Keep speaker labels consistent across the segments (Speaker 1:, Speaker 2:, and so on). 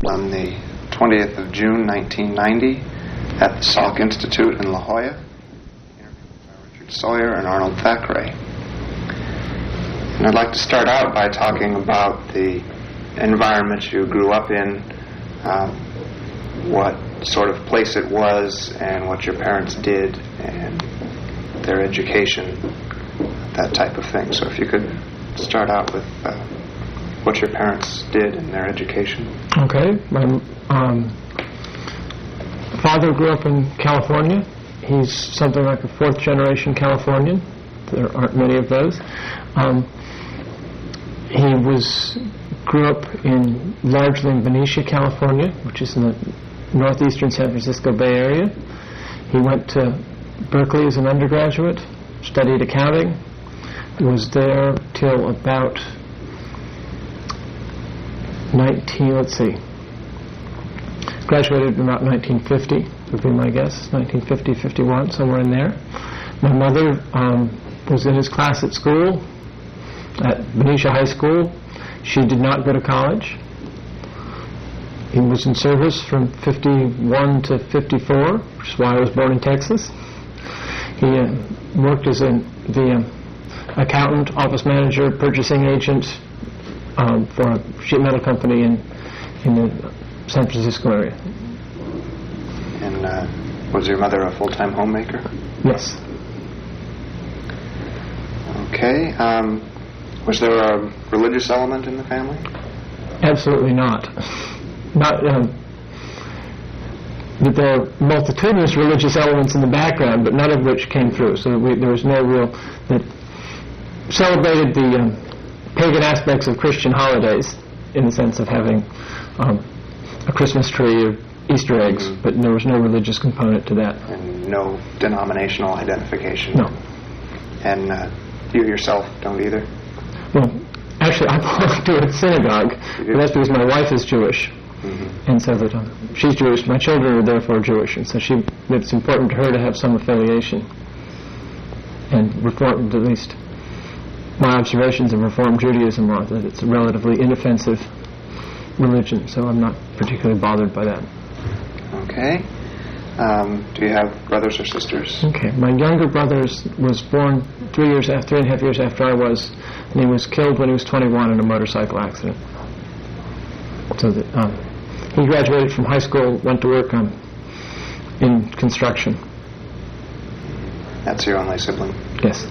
Speaker 1: On the 20th of June, 1990, at the Salk Institute in La Jolla, interviewed by Richard Sawyer and Arnold Thackeray. And I'd like to start out by talking about the environment you grew up in, what sort of place it was, and what your parents did, and their education, that type of thing. So if you could start out with what your parents did and their education.
Speaker 2: Okay. My father grew up in California. He's something like a fourth-generation Californian. There aren't many of those. He grew up largely in Benicia, California, which is in the northeastern San Francisco Bay Area. He went to Berkeley as an undergraduate, studied accounting, was there till about graduated in about 1950, would be my guess, 1950, 51, somewhere in there. My mother was in his class at school, at Benicia High School. She did not go to college. He was in service from 51 to 54, which is why I was born in Texas. He worked as the accountant, office manager, purchasing agent for a sheet metal company in the San Francisco area.
Speaker 1: And was your mother a full-time homemaker?
Speaker 2: Yes.
Speaker 1: Okay. Was there a religious element in the family?
Speaker 2: Absolutely not. There are multitudinous religious elements in the background, but none of which came through. So there was no real that celebrated the pagan aspects of Christian holidays, in the sense of having a Christmas tree or Easter eggs, but there was no religious component to that.
Speaker 1: And no denominational identification?
Speaker 2: No.
Speaker 1: And you yourself don't either?
Speaker 2: Well, actually, I belong to a synagogue, but that's because my wife is Jewish. Mm-hmm. And so that she's Jewish, my children are therefore Jewish, and so it's important to her to have some affiliation. And Reformed, at least my observations of Reformed Judaism are that it's a relatively inoffensive religion, so I'm not particularly bothered by that.
Speaker 1: Okay. Do you have brothers or sisters?
Speaker 2: Okay. My younger brother was born 3.5 years after I was, and he was killed when he was 21 in a motorcycle accident. So that he graduated from high school, went to work in construction.
Speaker 1: That's your only sibling?
Speaker 2: Yes.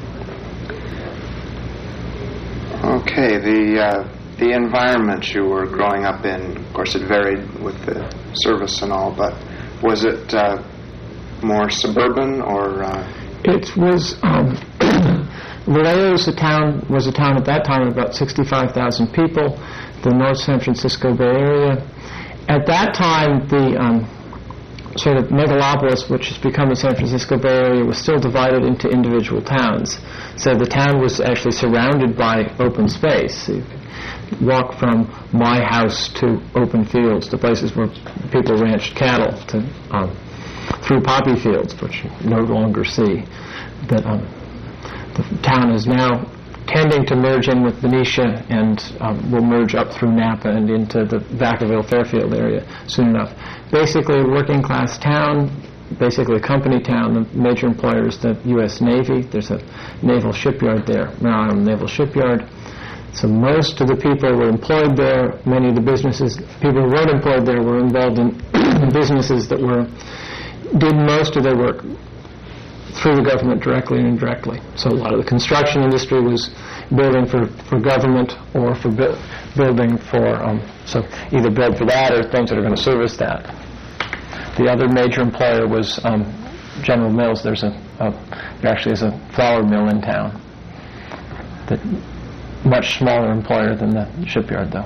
Speaker 1: Okay, the environment you were growing up in, of course it varied with the service and all, but was it more suburban or...
Speaker 2: It was... Vallejo was a town at that time of about 65,000 people, the North San Francisco Bay Area. At that time, the sort of megalopolis, which has become the San Francisco Bay Area, was still divided into individual towns. So the town was actually surrounded by open space. So you could walk from my house to open fields, to places where people ranched cattle, to through poppy fields, which you no longer see. But the town is now tending to merge in with Benicia and will merge up through Napa and into the Vacaville-Fairfield area soon enough. Basically a working class town, basically a company town. The major employer is the U.S. Navy. There's a naval shipyard there, Mare Island Naval Shipyard. So most of the people were employed there. Many of the people who weren't employed there were involved in businesses that did most of their work through the government directly and indirectly. So a lot of the construction industry was building for government or for building for, so either build for that or things that are going to service that. The other major employer was General Mills. There actually is a flour mill in town. Much smaller employer than the shipyard, though.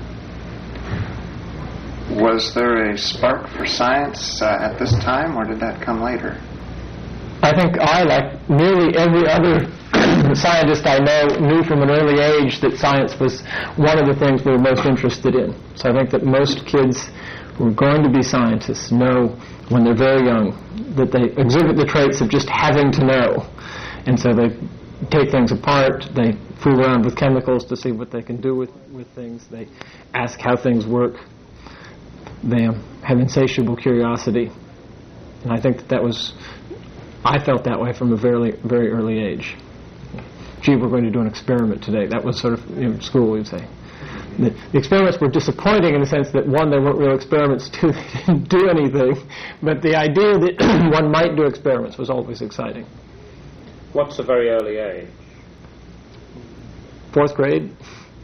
Speaker 1: Was there a spark for science at this time, or did that come later?
Speaker 2: I think like nearly every other scientist I know, knew from an early age that science was one of the things we were most interested in. So I think that most kids who are going to be scientists know when they're very young that they exhibit the traits of just having to know. And so they take things apart, they fool around with chemicals to see what they can do with things, they ask how things work. they have insatiable curiosity. And I think I felt that way from a very, very early age. Gee, we're going to do an experiment today. That was sort of, in school we'd say. The experiments were disappointing in the sense that, one, they weren't real experiments, two, they didn't do anything, but the idea that one might do experiments was always exciting.
Speaker 3: What's a very early age?
Speaker 2: 4th grade.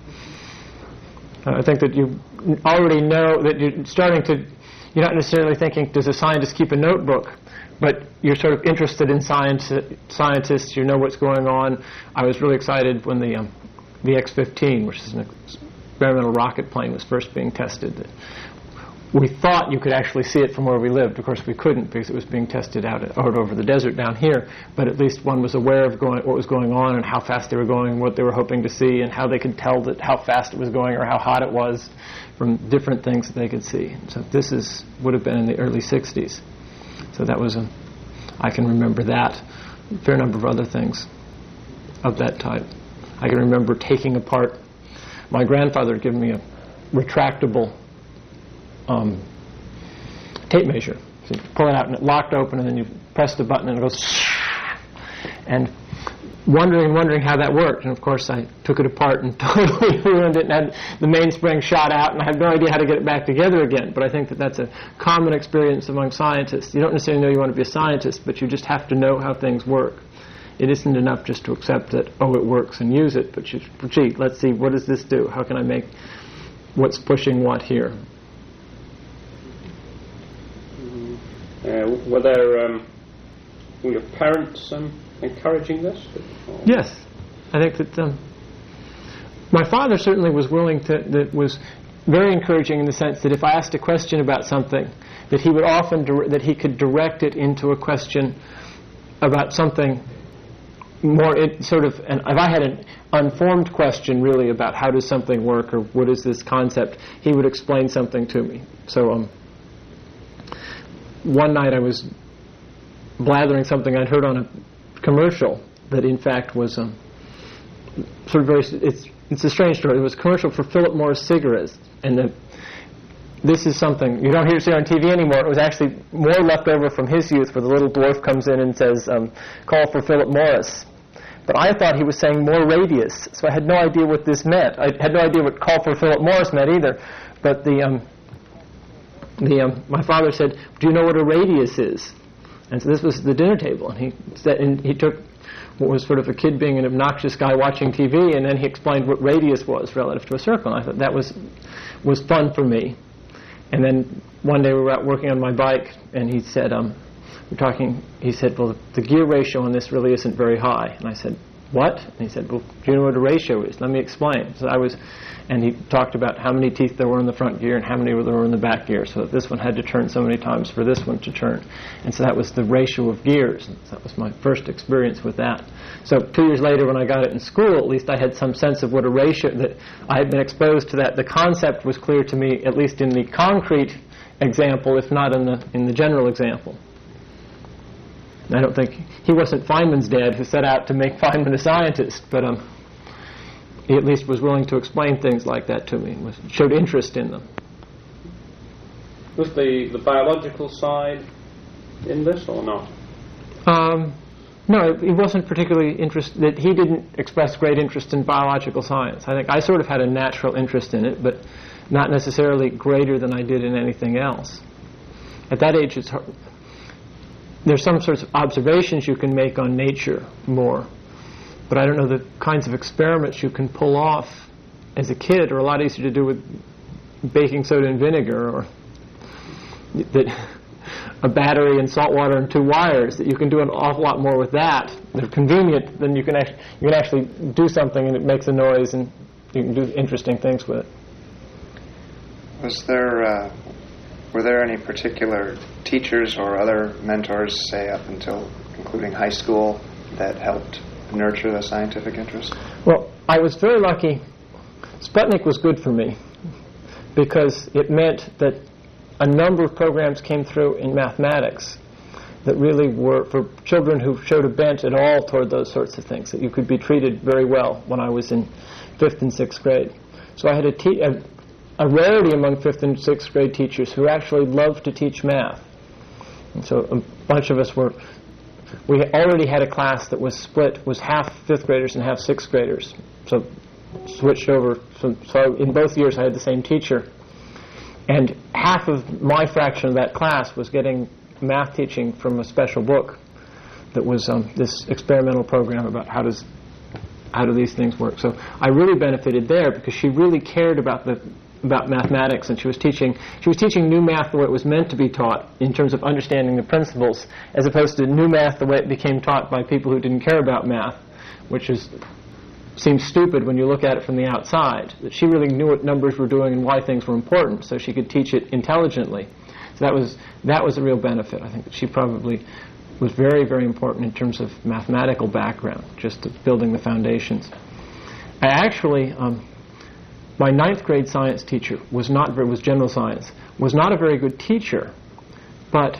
Speaker 2: I think that you already know that you're not necessarily thinking, does a scientist keep a notebook? But you're sort of interested in scientists, you know what's going on. I was really excited when the X-15, which is an experimental rocket plane, was first being tested. We thought you could actually see it from where we lived. Of course, we couldn't because it was being tested out over the desert down here. But at least one was aware of what was going on and how fast they were going, what they were hoping to see, and how they could tell how fast it was going or how hot it was from different things that they could see. So this would have been in the early 60s. So that was I can remember that. A fair number of other things of that type. I can remember taking apart. My grandfather had given me a retractable tape measure. So you pull it out and it locked open, and then you press the button and it goes. And wondering how that worked. And of course I took it apart and totally ruined it, and had the mainspring shot out, and I have no idea how to get it back together again. But I think that that's a common experience among scientists. You don't necessarily know you want to be a scientist, but you just have to know how things work. It isn't enough just to accept that, it works, and use it, but gee, let's see, what does this do? How can I make what's pushing what here?
Speaker 3: Were your parents encouraging this?
Speaker 2: Yes. I think that my father certainly was willing that was very encouraging in the sense that if I asked a question about something, that he would often that he could direct it into a question about something more if I had an unformed question really about how does something work or what is this concept, he would explain something to me. So one night I was blathering something I'd heard on a commercial that in fact was sort of it's a strange story. It was a commercial for Philip Morris cigarettes, and this is something you don't see on TV anymore. It was actually more left over from his youth, where the little dwarf comes in and says, call for Philip Morris. But I thought he was saying more radius, so I had no idea what this meant. I had no idea what call for Philip Morris meant either. But my father said, do you know what a radius is? And so this was the dinner table, and he took what was sort of a kid being an obnoxious guy watching TV, and then he explained what radius was relative to a circle. And I thought that was fun for me. And then one day we were out working on my bike, and he said, he said, well, the gear ratio on this really isn't very high. And I said, what? And he said, well, do you know what a ratio is? Let me explain. So and he talked about how many teeth there were in the front gear and how many there were in the back gear, so that this one had to turn so many times for this one to turn. And so that was the ratio of gears. And that was my first experience with that. So 2 years later, when I got it in school, at least I had some sense of what a ratio, that I had been exposed to that. The concept was clear to me, at least in the concrete example, if not in the general example. I don't think he wasn't Feynman's dad who set out to make Feynman a scientist, but he at least was willing to explain things like that to me, showed interest in them.
Speaker 3: Was the biological side in this or not?
Speaker 2: No, he wasn't particularly interested. He didn't express great interest in biological science. I think I sort of had a natural interest in it, but not necessarily greater than I did in anything else. At that age, it's hard. There's some sorts of observations you can make on nature more, but I don't know the kinds of experiments you can pull off as a kid are a lot easier to do with baking soda and vinegar, or a battery and salt water and 2 wires, that you can do an awful lot more with that. They're convenient, then you can actually do something and it makes a noise and you can do interesting things with it.
Speaker 1: Were there any particular teachers or other mentors, say up until including high school, that helped nurture the scientific interest?
Speaker 2: Well, I was very lucky. Sputnik was good for me because it meant that a number of programs came through in mathematics that really were for children who showed a bent at all toward those sorts of things, that you could be treated very well when I was in 5th and 6th grade. So I had a rarity among 5th and 6th grade teachers who actually loved to teach math. And so a bunch of us we already had a class that was split, was half 5th graders and half 6th graders. So switched over, so in both years I had the same teacher. And half of my fraction of that class was getting math teaching from a special book that was this experimental program about how do these things work. So I really benefited there because she really cared about mathematics, and she was teaching new math the way it was meant to be taught in terms of understanding the principles, as opposed to new math the way it became taught by people who didn't care about math, which seems stupid when you look at it from the outside. That she really knew what numbers were doing and why things were important, so she could teach it intelligently. So that was a real benefit. I think that she probably was very, very important in terms of mathematical background, just building the foundations. I actually, my 9th grade science teacher was general science, was not a very good teacher, but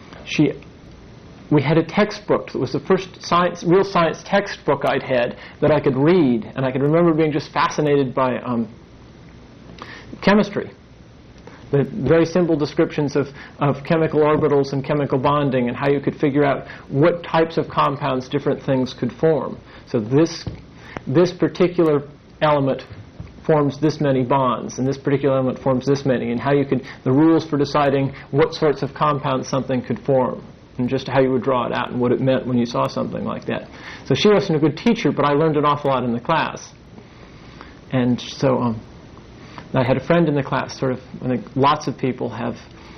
Speaker 2: we had a textbook that was the first real science textbook I'd had that I could read, and I could remember being just fascinated by chemistry. The very simple descriptions of chemical orbitals and chemical bonding and how you could figure out what types of compounds different things could form. So this particular element forms this many bonds, and this particular element forms this many, and the rules for deciding what sorts of compounds something could form, and just how you would draw it out and what it meant when you saw something like that. So she wasn't a good teacher, but I learned an awful lot in the class. And so I had a friend in the class, I think lots of people have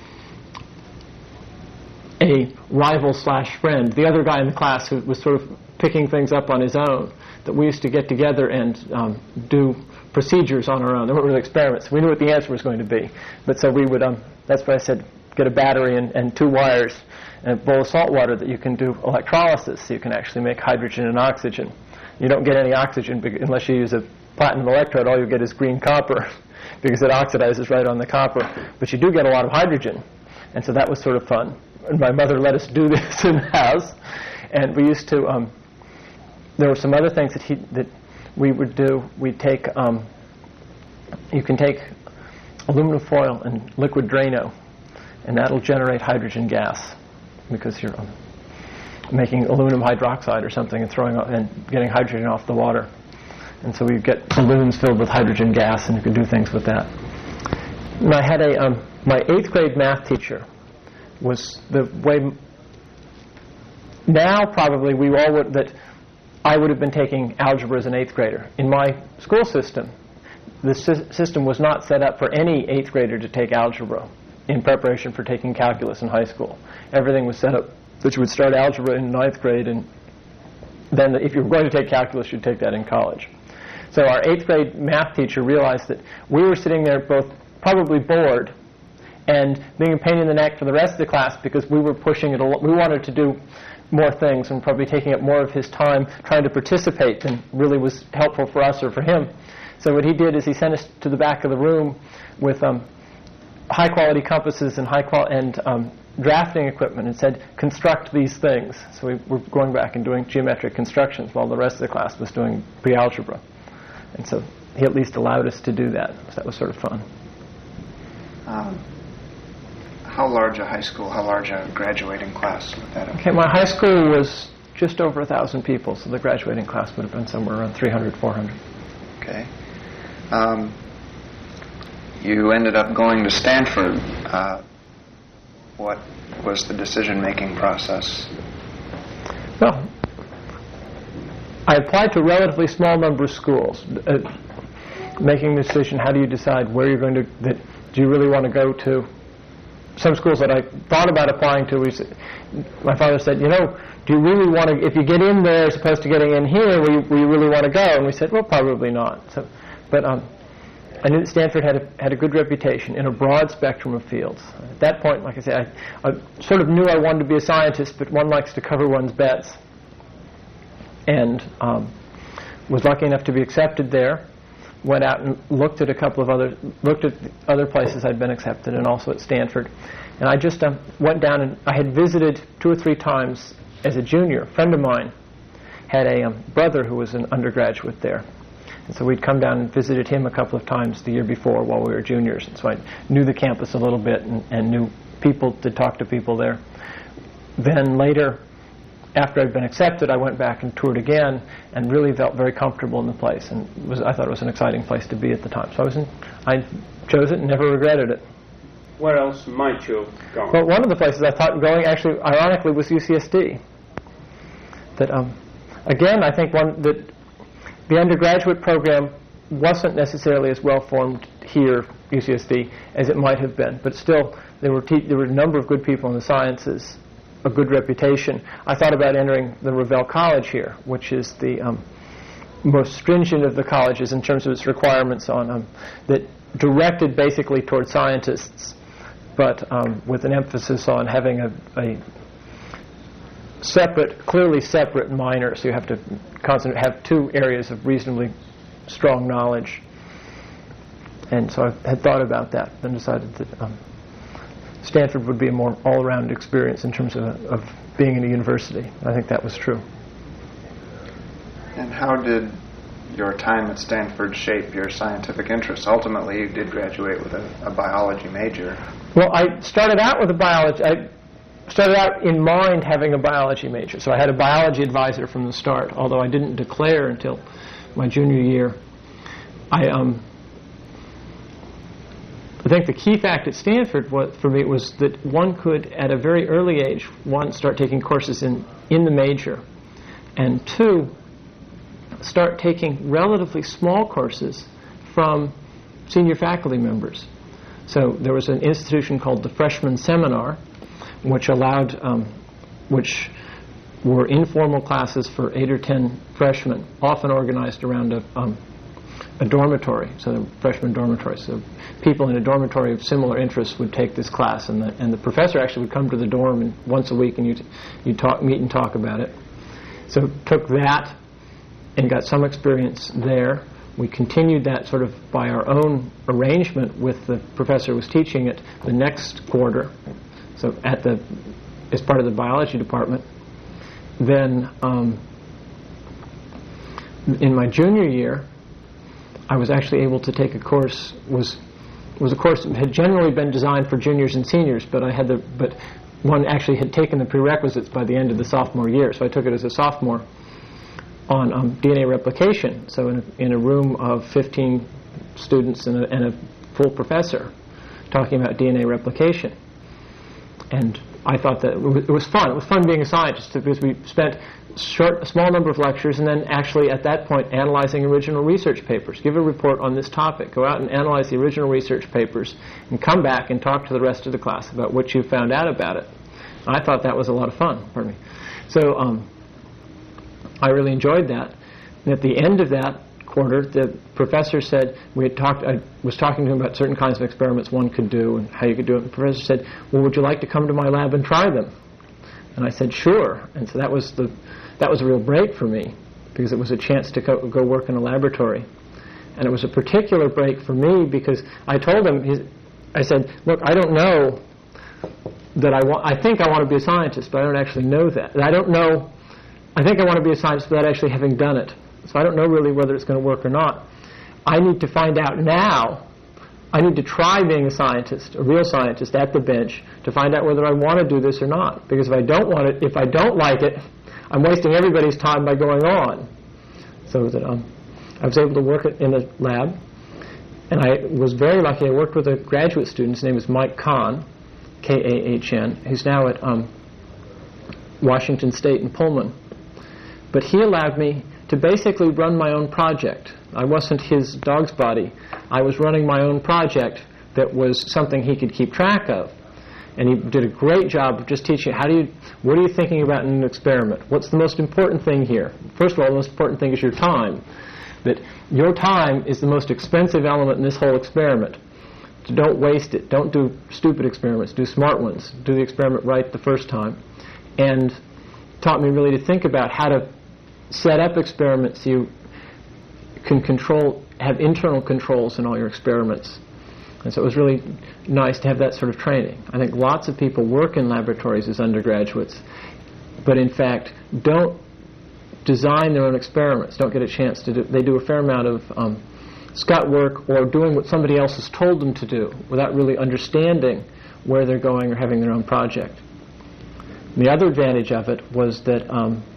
Speaker 2: a rival/friend, the other guy in the class who was sort of picking things up on his own, that we used to get together and do procedures on our own. They weren't really experiments. We knew what the answer was going to be. But so we would, that's why I said, get a battery and 2 wires and a bowl of salt water that you can do electrolysis, so you can actually make hydrogen and oxygen. You don't get any oxygen unless you use a platinum electrode. All you get is green copper because it oxidizes right on the copper. But you do get a lot of hydrogen. And so that was sort of fun. And my mother let us do this in the house. And we used to, there were some other things that we would do. We'd take, you can take aluminum foil and liquid Drano, and that'll generate hydrogen gas because you're making aluminum hydroxide or something and getting hydrogen off the water. And so we get balloons filled with hydrogen gas, and you could do things with that. And I had my 8th grade math teacher was the way. Now probably I would have been taking algebra as an 8th grader. In my school system, the system was not set up for any 8th grader to take algebra in preparation for taking calculus in high school. Everything was set up that you would start algebra in 9th grade, and then if you were going to take calculus, you'd take that in college. So our 8th grade math teacher realized that we were sitting there both probably bored and being a pain in the neck for the rest of the class because we were pushing it a lot. We wanted to do more things and probably taking up more of his time trying to participate than really was helpful for us or for him. So what he did is he sent us to the back of the room with high-quality compasses and drafting equipment and said, construct these things. So we were going back and doing geometric constructions while the rest of the class was doing pre-algebra. And so he at least allowed us to do that. So that was sort of fun.
Speaker 1: How large a graduating class would that have been?
Speaker 2: Okay, my high school was just over 1,000 people, so the graduating class would have been somewhere around 300, 400.
Speaker 1: Okay. You ended up going to Stanford. What was the decision-making process?
Speaker 2: Well, I applied to a relatively small number of schools, making the decision, how do you decide where you're going to, do you really want to go to? Some schools that I thought about applying to, my father said, do you really want to, if you get in there as opposed to getting in here, will you really want to go? And we said, well, probably not. So, but I knew that Stanford had a good reputation in a broad spectrum of fields. At that point, like I said, I sort of knew I wanted to be a scientist, but one likes to cover one's bets. And was lucky enough to be accepted there. Went out and looked at other places I'd been accepted, and also at Stanford. And I just went down, and I had visited 2 or 3 times as a junior. A friend of mine had a brother who was an undergraduate there. And so we'd come down and visited him a couple of times the year before while we were juniors. And so I knew the campus a little bit and knew people to talk to people there. Then later, after I'd been accepted, I went back and toured again and really felt very comfortable in the place. And I thought it was an exciting place to be at the time. So I chose it and never regretted it.
Speaker 3: Where else might you have gone?
Speaker 2: Well, one of the places I thought going, actually, ironically, was UCSD. That, again, I think that the undergraduate program wasn't necessarily as well formed here, UCSD, as it might have been. But still, there were a number of good people in the sciences, a good reputation. I thought about entering the Revelle College here, which is the most stringent of the colleges in terms of its requirements on that directed basically toward scientists, but with an emphasis on having a clearly separate minor. So you have to have two areas of reasonably strong knowledge. And so I had thought about that and decided that Stanford would be a more all-around experience in terms of being in a university. I think that was true.
Speaker 1: And how did your time at Stanford shape your scientific interests? Ultimately, you did graduate with a biology major.
Speaker 2: Well, I started out with I started out in mind having a biology major. So I had a biology advisor from the start, although I didn't declare until my junior year. I think the key fact at Stanford for me was that one could, at a very early age, one, start taking courses in the major, and two, start taking relatively small courses from senior faculty members. So there was an institution called the Freshman Seminar, which which were informal classes for 8 or 10 freshmen, often organized around a dormitory, so the freshman dormitory. So people in a dormitory of similar interests would take this class, and the professor actually would come to the dorm once a week, and you'd meet and talk about it. So took that and got some experience there. We continued that sort of by our own arrangement with the professor who was teaching it the next quarter, so as part of the biology department. Then in my junior year, I was actually able to take a course, was a course that had generally been designed for juniors and seniors, but one actually had taken the prerequisites by the end of the sophomore year, so I took it as a sophomore on DNA replication. So in a room of 15 students and a full professor talking about DNA replication. And I thought that it was fun. It was fun being a scientist because we spent a small number of lectures and then actually at that point analyzing original research papers. Give a report on this topic. Go out and analyze the original research papers and come back and talk to the rest of the class about what you found out about it. I thought that was a lot of fun. Pardon me. So I really enjoyed that. And at the end of that quarter, the professor said, I was talking to him about certain kinds of experiments one could do and how you could do it. And the professor said, well, would you like to come to my lab and try them? And I said, sure. And so that was a real break for me because it was a chance to go work in a laboratory. And it was a particular break for me because I told him, I said, look, I don't know that I think I want to be a scientist, but I don't actually know that. I think I want to be a scientist without actually having done it. So I don't know really whether it's going to work or not. I need to find out now. I need to try being a scientist, a real scientist at the bench, to find out whether I want to do this or not. Because if I don't like it, I'm wasting everybody's time by going on. So that I was able to work in a lab, and I was very lucky. I worked with a graduate student. His name is Mike Kahn, K-A-H-N. He's now at Washington State in Pullman. But he allowed me to basically run my own project. I wasn't his dog's body. I was running my own project that was something he could keep track of. And he did a great job of just teaching what are you thinking about in an experiment? What's the most important thing here? First of all, the most important thing is your time. That your time is the most expensive element in this whole experiment. So don't waste it. Don't do stupid experiments. Do smart ones. Do the experiment right the first time. And taught me really to think about how to set up experiments so you can have internal controls in all your experiments. And so it was really nice to have that sort of training. I think lots of people work in laboratories as undergraduates, but in fact don't design their own experiments, don't get a chance to do. They do a fair amount of scut work or doing what somebody else has told them to do without really understanding where they're going or having their own project. The other advantage of it was that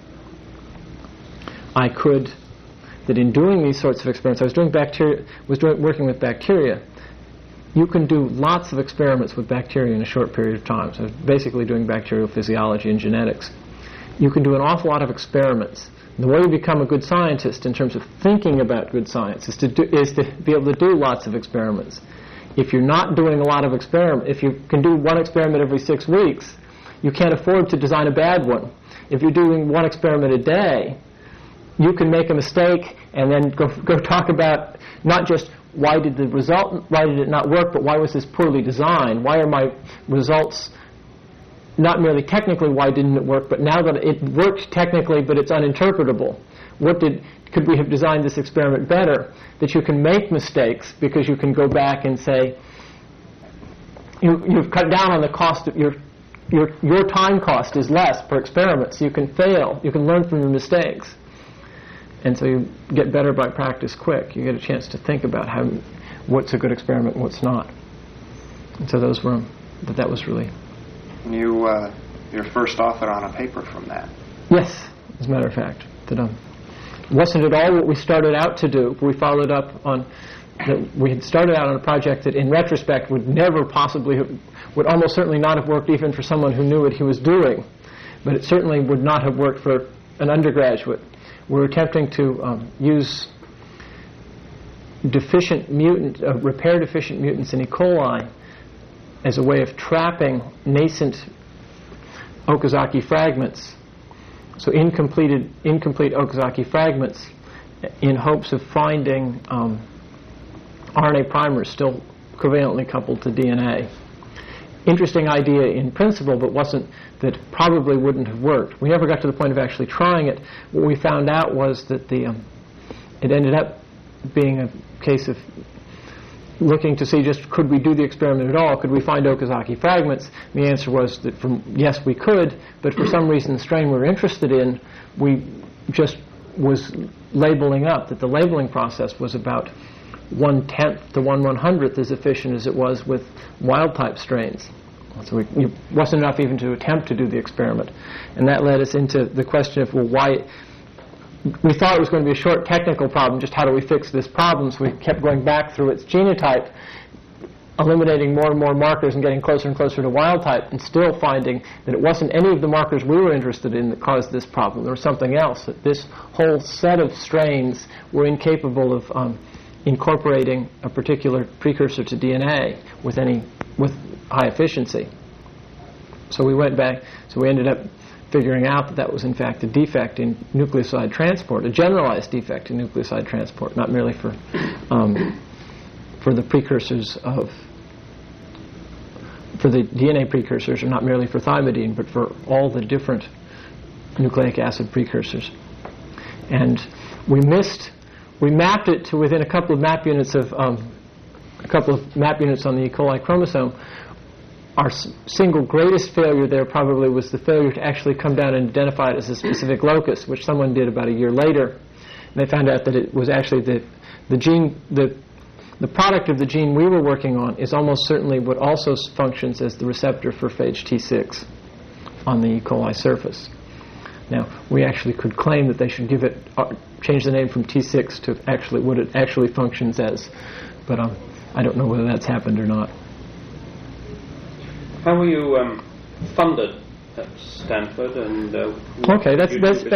Speaker 2: that in doing these sorts of experiments, I was working with bacteria. You can do lots of experiments with bacteria in a short period of time. So basically doing bacterial physiology and genetics. You can do an awful lot of experiments. The way you become a good scientist in terms of thinking about good science is to be able to do lots of experiments. If you're not doing a lot of experiments, if you can do one experiment every 6 weeks, you can't afford to design a bad one. If you're doing one experiment a day, you can make a mistake and then go talk about not just why did it not work, but why was this poorly designed? Why are my results not merely technically why didn't it work, but now that it worked technically but it's uninterpretable? Could we have designed this experiment better? That you can make mistakes because you can go back and say you've cut down on the cost of your time cost is less per experiment, so you can fail. You can learn from your mistakes. And so you get better by practice quick. You get a chance to think about what's a good experiment and what's not. And so that was really...
Speaker 1: You're first author on a paper from that.
Speaker 2: Yes, as a matter of fact. That wasn't at all what we started out to do. We followed up on... We had started out on a project that in retrospect would almost certainly not have worked even for someone who knew what he was doing. But it certainly would not have worked for an undergraduate. We're attempting to use repair deficient mutants in E. coli as a way of trapping nascent Okazaki fragments, so incomplete Okazaki fragments, in hopes of finding RNA primers still covalently coupled to DNA. Interesting idea in principle, but that probably wouldn't have worked. We never got to the point of actually trying it. What we found out was that it ended up being a case of looking to see just could we do the experiment at all? Could we find Okazaki fragments? And the answer was that yes, we could, but for some reason the strain we were interested in, we just was labeling up, that the labeling process was about 1/10 to 1/100th as efficient as it was with wild-type strains. So it wasn't enough even to attempt to do the experiment. And that led us into the question of, why... We thought it was going to be a short technical problem, just how do we fix this problem? So we kept going back through its genotype, eliminating more and more markers and getting closer and closer to wild-type, and still finding that it wasn't any of the markers we were interested in that caused this problem. There was something else, that this whole set of strains were incapable of incorporating a particular precursor to DNA with high efficiency. So we went back, so we ended up figuring out that was in fact a defect in nucleoside transport, a generalized defect in nucleoside transport, not merely for the precursors for the DNA precursors, or not merely for thymidine, but for all the different nucleic acid precursors. And we mapped it to within a couple of map units on the E. coli chromosome. Our single greatest failure there probably was the failure to actually come down and identify it as a specific locus, which someone did about a year later. And they found out that it was actually the gene, the product of the gene we were working on is almost certainly what also functions as the receptor for phage T6 on the E. coli surface. Now, we actually could claim that they should change the name from T6 to actually what it actually functions as, but I don't know whether that's happened or not.
Speaker 3: How were you funded at Stanford? And
Speaker 2: okay, that's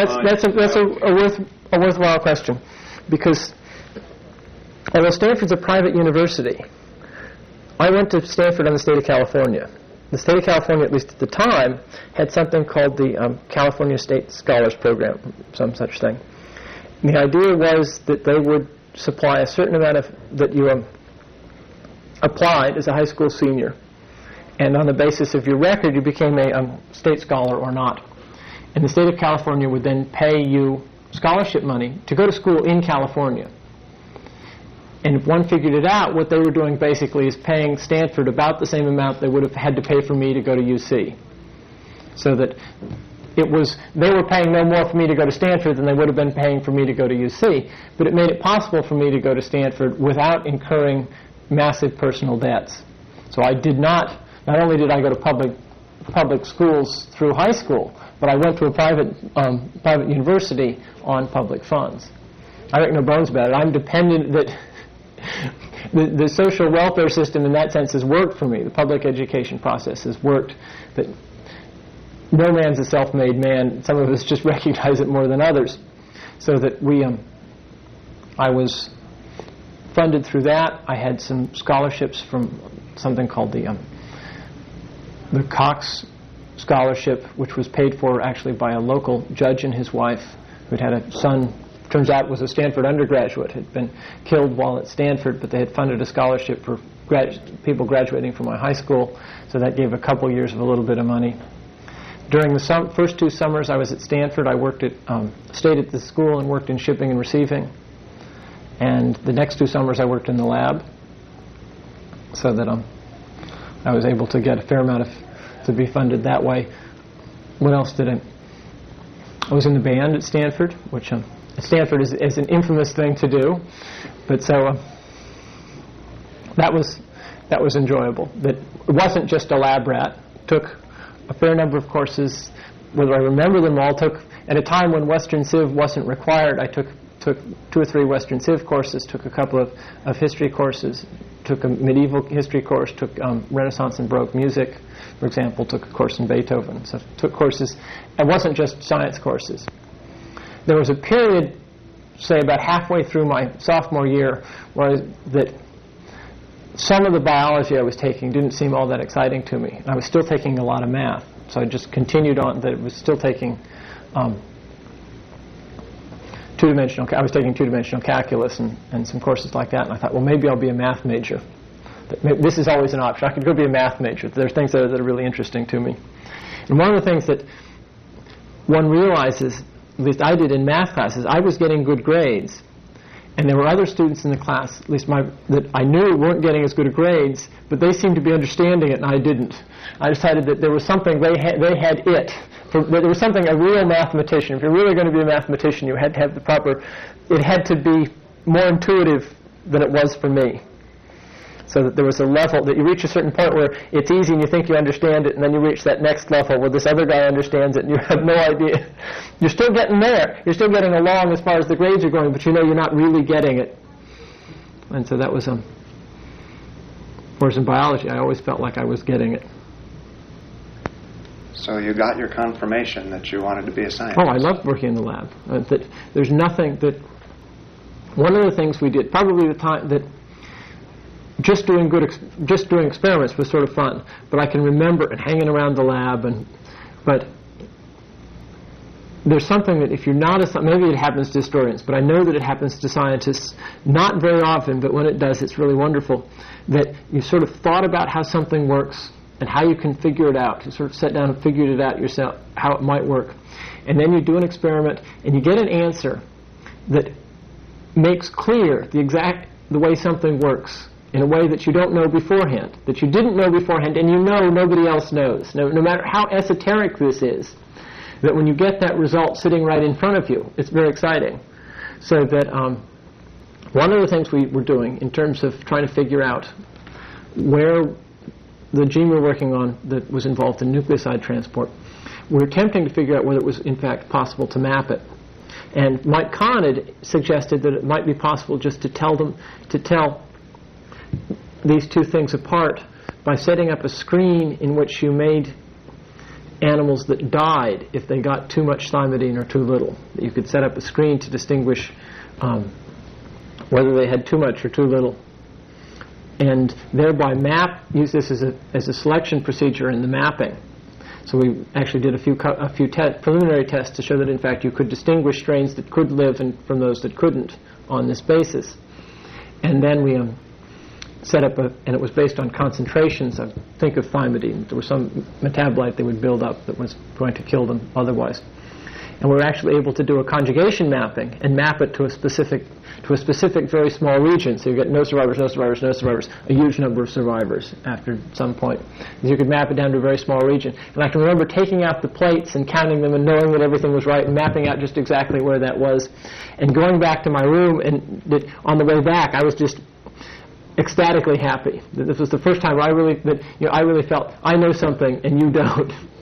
Speaker 2: a worthwhile question, because although Stanford's a private university, I went to Stanford in the state of California. The state of California, at least at the time, had something called the California State Scholars Program, some such thing. And the idea was that they would supply a certain amount that you applied as a high school senior, and on the basis of your record, you became a state scholar or not. And the state of California would then pay you scholarship money to go to school in California. And if one figured it out, what they were doing basically is paying Stanford about the same amount they would have had to pay for me to go to UC. So that they were paying no more for me to go to Stanford than they would have been paying for me to go to UC, but it made it possible for me to go to Stanford without incurring massive personal debts. So I did not only did I go to public schools through high school, but I went to a private university on public funds. I make no bones about it. I'm dependent that the social welfare system in that sense has worked for me. The public education process has worked. That no man's a self-made man. Some of us just recognize it more than others. So that I was funded through that. I had some scholarships from something called the Cox Scholarship, which was paid for actually by a local judge and his wife who'd had a son, turns out was a Stanford undergraduate, had been killed while at Stanford, but they had funded a scholarship for people graduating from my high school, so that gave a couple years of a little bit of money. During the first 2 summers I was at Stanford, I stayed at the school and worked in shipping and receiving. And the next 2 summers I worked in the lab, so that I was able to get a fair amount to be funded that way. What else did I was in the band at Stanford, which at Stanford is an infamous thing to do, but so that was enjoyable. That it wasn't just a lab rat. Took a fair number of courses. Whether I remember them all, took at a time when Western Civ wasn't required. I took 2 or 3 Western Civ courses. Took a couple of history courses. Took a medieval history course. Took Renaissance and Baroque music, for example. Took a course in Beethoven. So took courses. It wasn't just science courses. There was a period, say about halfway through my sophomore year, that some of the biology I was taking didn't seem all that exciting to me. I was still taking a lot of math, so I just continued on. That it was still taking two-dimensional. I was taking two-dimensional calculus and some courses like that, and I thought, well, maybe I'll be a math major. This is always an option. I could go be a math major. There's things that are really interesting to me. And one of the things that one realizes, at least I did in math classes, I was getting good grades. And there were other students in the class, at least that I knew weren't getting as good grades, but they seemed to be understanding it and I didn't. I decided that there was something there was something a real mathematician, if you're really going to be a mathematician, you had to have it had to be more intuitive than it was for me. So that there was a level that you reach a certain point where it's easy and you think you understand it, and then you reach that next level where this other guy understands it and you have no idea. You're still getting there. You're still getting along as far as the grades are going, but you know you're not really getting it. And so that was whereas in biology, I always felt like I was getting it.
Speaker 1: So you got your confirmation that you wanted to be a scientist.
Speaker 2: Oh, I loved working in the lab. That there's nothing that... One of the things we did, probably the time that just doing experiments was sort of fun, but I can remember and hanging around the lab, but there's something that if you're not maybe it happens to historians, but I know that it happens to scientists not very often, but when it does, it's really wonderful, that you sort of thought about how something works and how you can figure it out. You sort of sat down and figured it out yourself, how it might work. And then you do an experiment and you get an answer that makes clear the way something works in a way that you don't know beforehand, that you didn't know beforehand, and you know nobody else knows. No matter how esoteric this is, that when you get that result sitting right in front of you, it's very exciting. So that one of the things we were doing in terms of trying to figure out where the gene we were working on that was involved in nucleoside transport, we were attempting to figure out whether it was in fact possible to map it. And Mike Kahn had suggested that it might be possible just to tell these two things apart by setting up a screen in which you made animals that died if they got too much thymidine or too little. You could set up a screen to distinguish whether they had too much or too little, and thereby use this as a selection procedure in the mapping. So we actually did a few preliminary tests to show that in fact you could distinguish strains that could live from those that couldn't on this basis. And then we set up and it was based on concentrations of, think of thymidine. There was some metabolite they would build up that was going to kill them otherwise. And we were actually able to do a conjugation mapping and map it to a specific very small region. So you get no survivors, no survivors, no survivors, a huge number of survivors after some point. So you could map it down to a very small region. And I can remember taking out the plates and counting them and knowing that everything was right and mapping out just exactly where that was. And going back to my room, and on the way back, I was just ecstatically happy. This was the first time I really felt I know something and you don't.